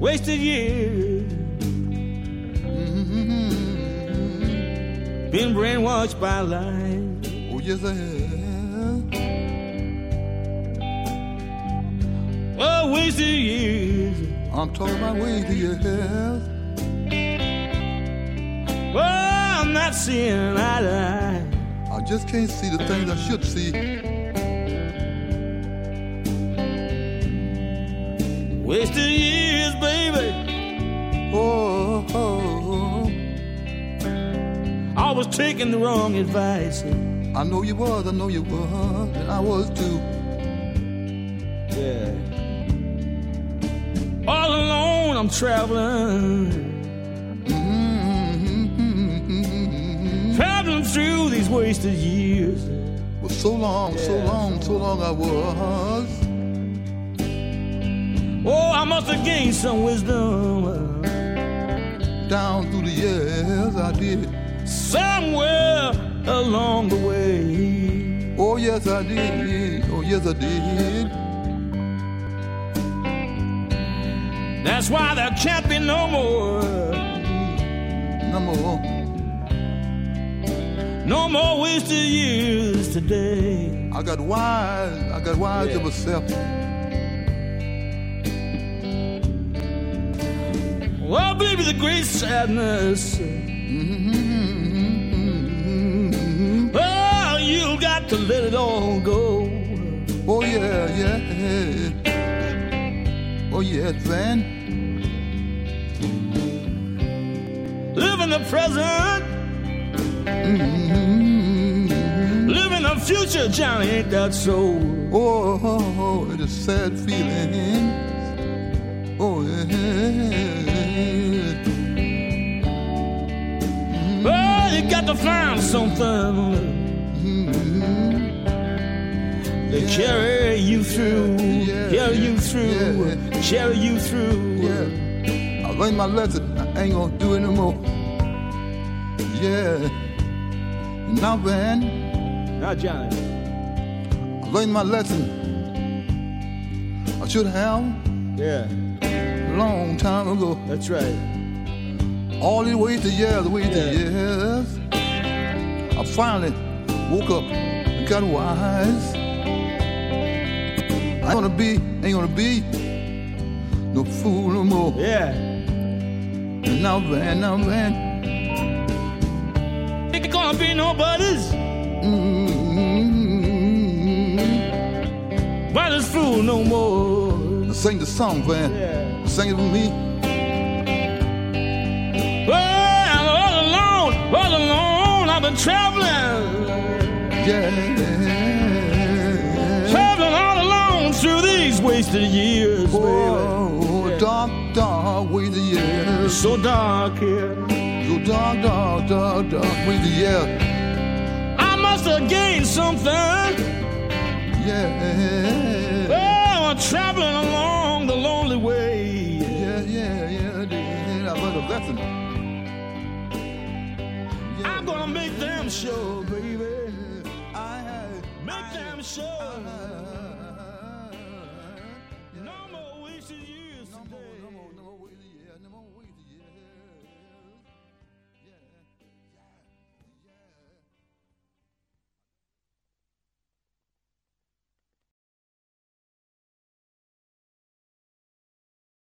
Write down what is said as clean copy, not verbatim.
wasted years. Been brainwashed by lies. Oh, yes, I have. Oh, wasted years. I'm talking about wasted years. Oh, I'm not seeing eye to eye. I just can't see the things I should see. Wasted years, baby. Oh, oh, I was taking the wrong advice. I know you was, and I was too. Yeah. All alone I'm traveling. Traveling through these wasted years. Well, so long I was. Oh, I must have gained some wisdom. Down through the years I did. Somewhere along the way. Oh, yes, I did. Oh, yes, I did. That's why there can't be no more. No more. No more wasted years today. I got wise of myself. Well, baby, the great sadness. Oh, you got to let it all go. Oh, yeah, yeah. Oh, yeah, Van. Live in the present. Live in the future, Johnny, ain't that so? Oh, it is sad feeling. Oh, yeah. Oh, you got to find something to carry you through, carry you through, carry you through. Yeah, I learned my lesson. I ain't gonna do it no more. Yeah, now Van. Now, Johnny. I learned my lesson. I should have. Yeah. A long time ago. That's right. All these wasted years, years. I finally woke up and got wise. I ain't gonna be no fool no more. Yeah. And now Van. Ain't gonna be nobody's. Nobody's fool no more. Sing the song, Van. Yeah. Sing it with me. Well, all alone, I've been traveling. Yeah. Traveling all alone through these wasted years, baby. Oh, Yeah. dark, wasted years. So dark here. So dark, wasted years. I must have gained something. Yeah. Oh, I'm traveling along the lonely way. Yeah, I did. I learned a lesson. I'm gonna make them show.